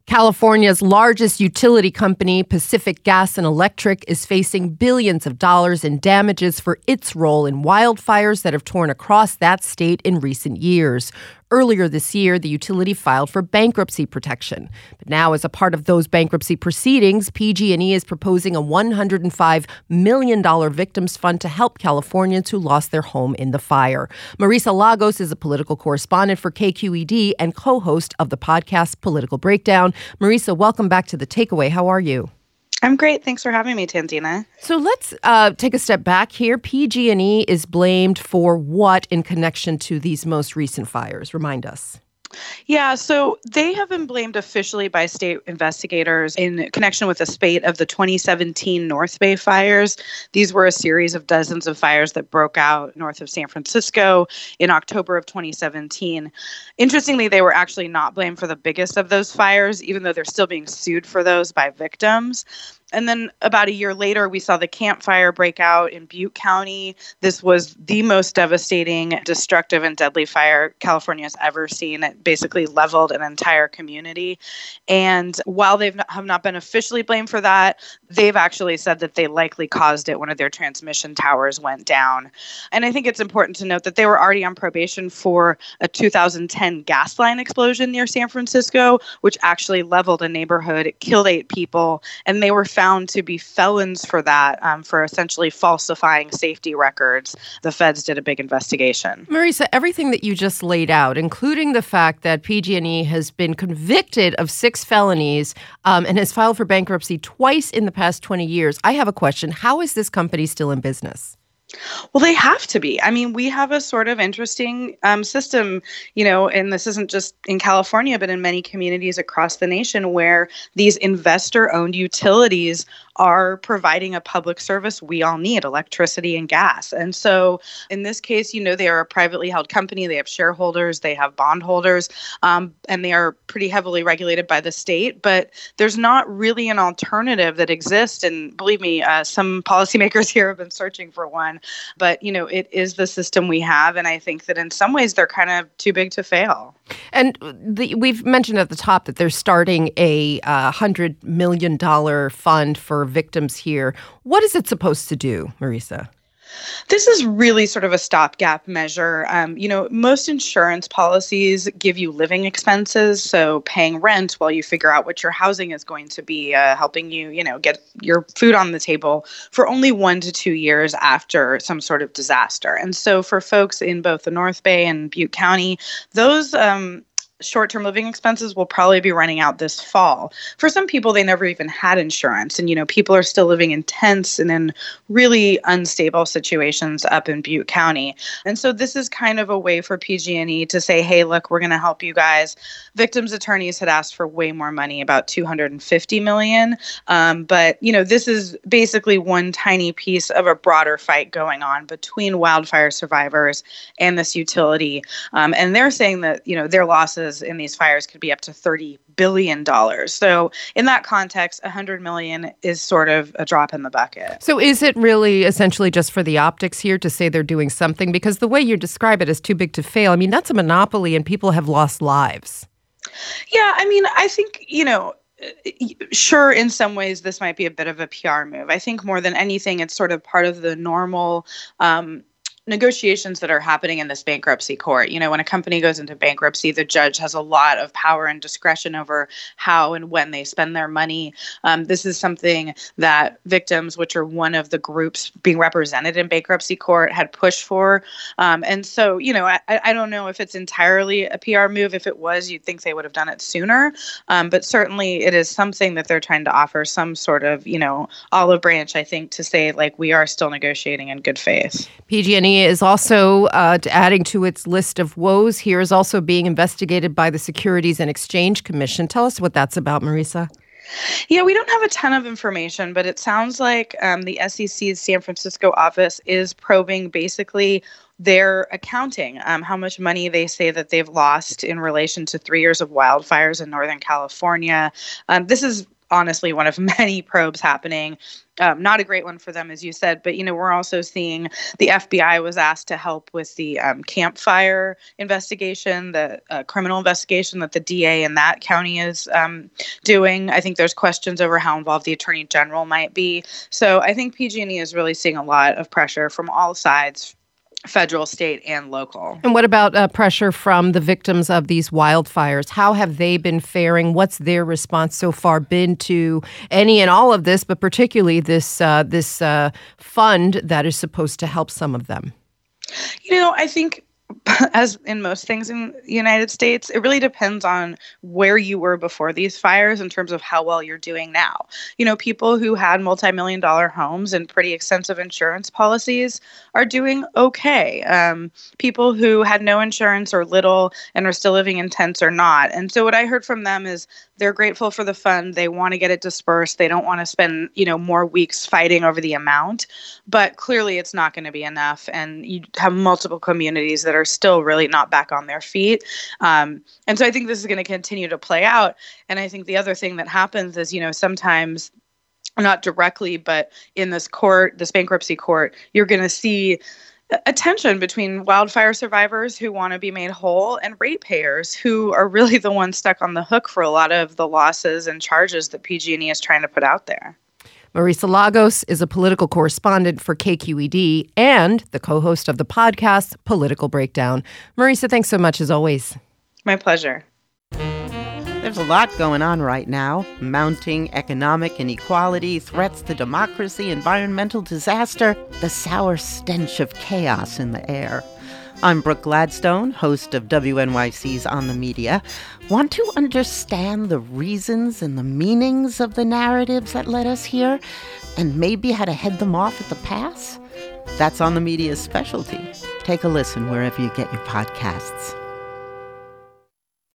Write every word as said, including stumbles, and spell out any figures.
California's largest utility company, Pacific Gas and Electric, is facing billions of dollars in damages for its role in wildfires that have torn across that state in recent years. Earlier this year, the utility filed for bankruptcy protection. But now, as a part of those bankruptcy proceedings, P G and E is proposing a one hundred five million dollars victims fund to help Californians who lost their home in the fire. Marisa Lagos is a political correspondent for K Q E D and co-host of the podcast Political Breakdown. Marisa, welcome back to The Takeaway. How are you? I'm great. Thanks for having me, Tanzina. So let's uh, take a step back here. P G and E is blamed for what in connection to these most recent fires? Remind us. Yeah, so they have been blamed officially by state investigators in connection with the spate of the twenty seventeen North Bay fires. These were a series of dozens of fires that broke out north of San Francisco in October of twenty seventeen. Interestingly, they were actually not blamed for the biggest of those fires, even though they're still being sued for those by victims. And then about a year later, we saw the Camp Fire break out in Butte County. This was the most devastating, destructive, and deadly fire California has ever seen. It basically leveled an entire community. And while they have not been officially blamed for that, they've actually said that they likely caused it. One of their transmission towers went down. And I think it's important to note that they were already on probation for a two thousand ten gas line explosion near San Francisco, which actually leveled a neighborhood. It killed eight people, and they were found found to be felons for that, um, for essentially falsifying safety records. The feds did a big investigation. Marisa, everything that you just laid out, including the fact that P G and E has been convicted of six felonies um, and has filed for bankruptcy twice in the past twenty years. I have a question. How is this company still in business? Well, they have to be. I mean, we have a sort of interesting um, system, you know, and this isn't just in California, but in many communities across the nation where these investor-owned utilities are providing a public service we all need, electricity and gas. And so in this case, you know, they are a privately held company. They have shareholders, they have bondholders, um, and they are pretty heavily regulated by the state. But there's not really an alternative that exists. And believe me, uh, some policymakers here have been searching for one. But, you know, it is the system we have. And I think that in some ways they're kind of too big to fail. And the, we've mentioned at the top that they're starting a uh, one hundred million dollars fund for victims here. What is it supposed to do, Marisa? This is really sort of a stopgap measure. Um, you know, most insurance policies give you living expenses, so paying rent while you figure out what your housing is going to be, uh, helping you, you know, get your food on the table for only one to two years after some sort of disaster. And so for folks in both the North Bay and Butte County, those um, short-term living expenses will probably be running out this fall. For some people, they never even had insurance. And, you know, people are still living in tents and in really unstable situations up in Butte County. And so this is kind of a way for P G and E to say, hey, look, we're going to help you guys. Victims' attorneys had asked for way more money, about two hundred fifty million dollars. Um, but, you know, this is basically one tiny piece of a broader fight going on between wildfire survivors and this utility. Um, and they're saying that, you know, their losses in these fires could be up to thirty billion dollars. So in that context, one hundred million dollars is sort of a drop in the bucket. So is it really essentially just for the optics here to say they're doing something? Because the way you describe it as too big to fail, I mean, that's a monopoly and people have lost lives. Yeah, I mean, I think, you know, sure, in some ways, this might be a bit of a P R move. I think more than anything, it's sort of part of the normal um negotiations that are happening in this bankruptcy court. You know, when a company goes into bankruptcy, the judge has a lot of power and discretion over how and when they spend their money. Um, this is something that victims, which are one of the groups being represented in bankruptcy court, had pushed for. Um, and so, you know, I, I don't know if it's entirely a P R move. If it was, you'd think they would have done it sooner. Um, but certainly it is something that they're trying to offer some sort of, you know, olive branch, I think, to say, like, we are still negotiating in good faith. P G and E is also uh, adding to its list of woes here is also being investigated by the Securities and Exchange Commission. Tell us what that's about, Marisa. Yeah, we don't have a ton of information, but it sounds like um, the S E C's San Francisco office is probing basically their accounting, um, how much money they say that they've lost in relation to three years of wildfires in Northern California. Um, this is honestly one of many probes happening. Um, not a great one for them, as you said, but, you know, we're also seeing the F B I was asked to help with the um, Camp Fire investigation, the uh, criminal investigation that the D A in that county is um, doing. I think there's questions over how involved the Attorney General might be. So I think P G and E is really seeing a lot of pressure from all sides, federal, state, and local. And what about uh, pressure from the victims of these wildfires? How have they been faring? What's their response so far been to any and all of this, but particularly this uh, this uh, fund that is supposed to help some of them? You know, I think, as in most things in the United States, it really depends on where you were before these fires in terms of how well you're doing now. You know, people who had multi-million dollar homes and pretty extensive insurance policies are doing okay. Um, people who had no insurance or little and are still living in tents are not. And so what I heard from them is they're grateful for the fund. They want to get it dispersed. They don't want to spend, you know, more weeks fighting over the amount. But clearly it's not going to be enough. And you have multiple communities that are still really not back on their feet. Um, and so I think this is going to continue to play out. And I think the other thing that happens is, you know, sometimes, not directly, but in this court, this bankruptcy court, you're going to see a tension between wildfire survivors who want to be made whole and ratepayers who are really the ones stuck on the hook for a lot of the losses and charges that P G and E is trying to put out there. Marisa Lagos is a political correspondent for K Q E D and the co-host of the podcast Political Breakdown. Marisa, thanks so much as always. My pleasure. There's a lot going on right now. Mounting economic inequality, threats to democracy, environmental disaster, the sour stench of chaos in the air. I'm Brooke Gladstone, host of W N Y C's On the Media. Want to understand the reasons and the meanings of the narratives that led us here, and maybe how to head them off at the pass? That's On the Media's specialty. Take a listen wherever you get your podcasts.